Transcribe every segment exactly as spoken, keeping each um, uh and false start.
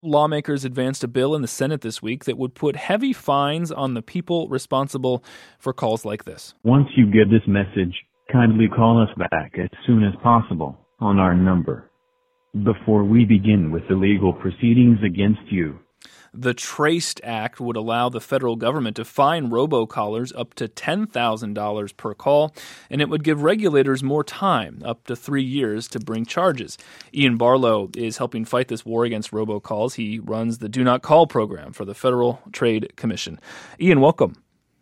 Lawmakers advanced a bill in the Senate this week that would put heavy fines on the people responsible for calls like this. Once you get this message, kindly call us back as soon as possible on our number before we begin with the legal proceedings against you. The TRACED Act would allow the federal government to fine robocallers up to ten thousand dollars per call, and it would give regulators more time, up to three years, to bring charges. Ian Barlow is helping fight this war against robocalls. He runs the Do Not Call program for the Federal Trade Commission. Ian, welcome.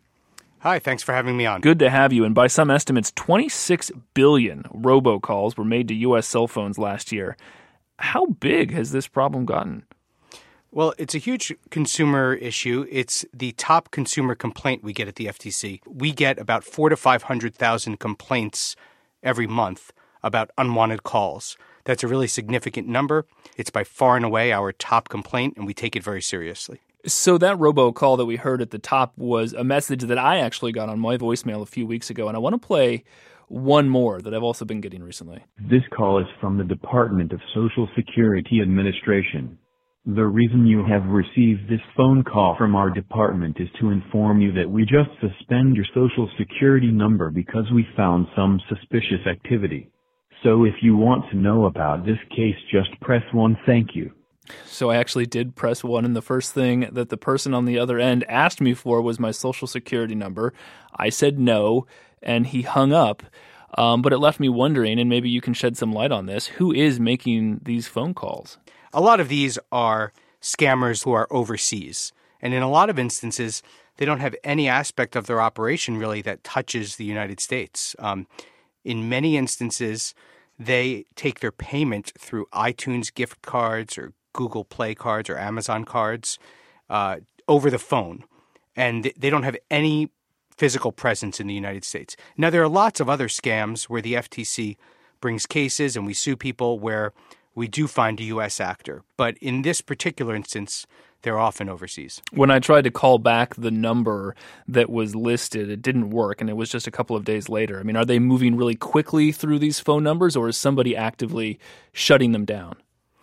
Hi, thanks for having me on. Good to have you. And by some estimates, twenty-six billion robocalls were made to U S cell phones last year. How big has this problem gotten? Well, it's a huge consumer issue. It's the top consumer complaint we get at the F T C. We get about four to five hundred thousand complaints every month about unwanted calls. That's a really significant number. It's by far and away our top complaint, and we take it very seriously. So that robocall that we heard at the top was a message that I actually got on my voicemail a few weeks ago, and I want to play one more that I've also been getting recently. This call is from the Department of Social Security Administration. The reason you have received this phone call from our department is to inform you that we just suspend your Social Security number because we found some suspicious activity. So if you want to know about this case, just press one. Thank you. So I actually did press one, and the first thing that the person on the other end asked me for was my Social Security number. I said no, and he hung up. Um, but it left me wondering, and maybe you can shed some light on this, who is making these phone calls? A lot of these are scammers who are overseas. And in a lot of instances, they don't have any aspect of their operation really that touches the United States. Um, in many instances, they take their payment through iTunes gift cards or Google Play cards or Amazon cards uh, over the phone. And they don't have any physical presence in the United States. Now, there are lots of other scams where the F T C brings cases and we sue people where we do find a U S actor. But in this particular instance, they're often overseas. When I tried to call back the number that was listed, it didn't work, and it was just a couple of days later. I mean, are they moving really quickly through these phone numbers, or is somebody actively shutting them down?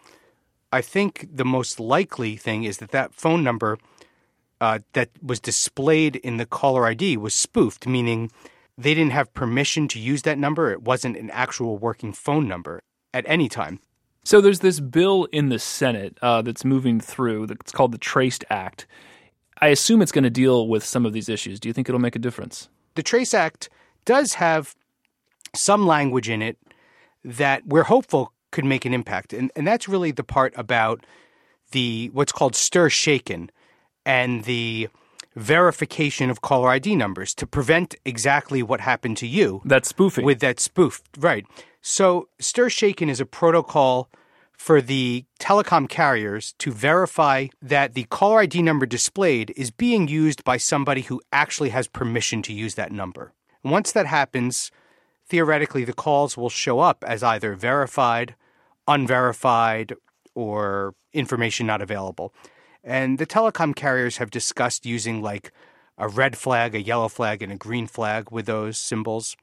I think the most likely thing is that that phone number uh, that was displayed in the caller I D was spoofed, meaning they didn't have permission to use that number. It wasn't an actual working phone number at any time. So there's this bill in the Senate uh, that's moving through. It's called the TRACED Act. I assume it's going to deal with some of these issues. Do you think it'll make a difference? The TRACE Act does have some language in it that we're hopeful could make an impact. And, and that's really the part about the what's called stir shaken and the verification of caller I D numbers to prevent exactly what happened to you. That's spoofing. With that spoof, right. So stir shaken is a protocol for the telecom carriers to verify that the caller I D number displayed is being used by somebody who actually has permission to use that number. Once that happens, theoretically, the calls will show up as either verified, unverified, or information not available. And the telecom carriers have discussed using like a red flag, a yellow flag, and a green flag with those symbols.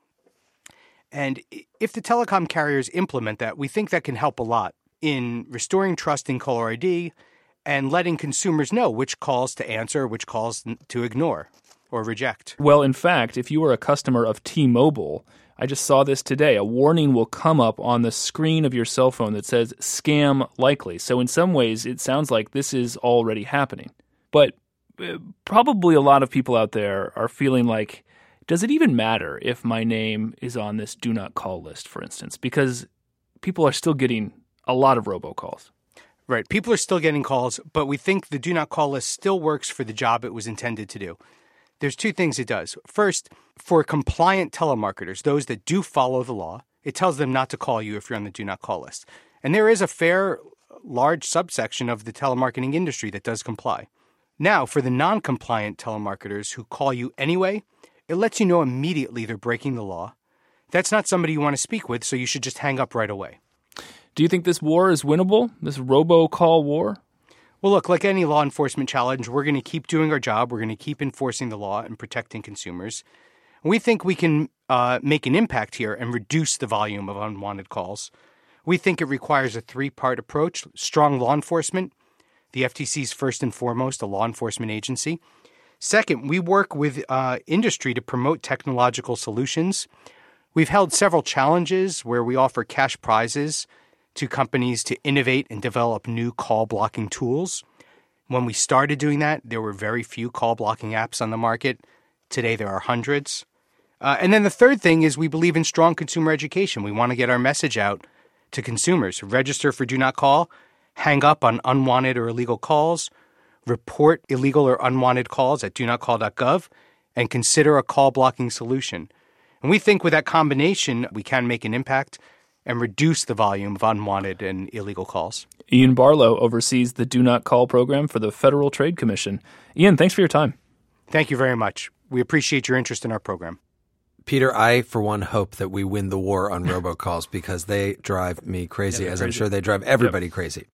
And if the telecom carriers implement that, we think that can help a lot in restoring trust in caller I D and letting consumers know which calls to answer, which calls to ignore or reject. Well, in fact, if you are a customer of T-Mobile, I just saw this today, a warning will come up on the screen of your cell phone that says scam likely. So in some ways, it sounds like this is already happening. But uh, probably a lot of people out there are feeling like, does it even matter if my name is on this do not call list, for instance? Because people are still getting a lot of robocalls. Right. People are still getting calls, but we think the do not call list still works for the job it was intended to do. There's two things it does. First, for compliant telemarketers, those that do follow the law, it tells them not to call you if you're on the do not call list. And there is a fair, large subsection of the telemarketing industry that does comply. Now, for the non-compliant telemarketers who call you anyway, it lets you know immediately they're breaking the law. That's not somebody you want to speak with, so you should just hang up right away. Do you think this war is winnable, this robocall war? Well, look, like any law enforcement challenge, we're going to keep doing our job. We're going to keep enforcing the law and protecting consumers. We think we can uh, make an impact here and reduce the volume of unwanted calls. We think it requires a three-part approach: strong law enforcement, The F T C is first and foremost a law enforcement agency. Second, we work with uh, industry to promote technological solutions. We've held several challenges where we offer cash prizes to companies to innovate and develop new call blocking tools. When we started doing that, there were very few call blocking apps on the market. Today, there are hundreds. Uh, and then the third thing is we believe in strong consumer education. We want to get our message out to consumers. Register for Do Not Call, hang up on unwanted or illegal calls, report illegal or unwanted calls at do not call dot gov, and consider a call blocking solution. And we think with that combination, we can make an impact and reduce the volume of unwanted and illegal calls. Ian Barlow oversees the Do Not Call program for the Federal Trade Commission. Ian, thanks for your time. Thank you very much. We appreciate your interest in our program. Peter, I, for one, hope that we win the war on robocalls because they drive me crazy, yeah, as crazy. I'm sure they drive everybody yep. crazy.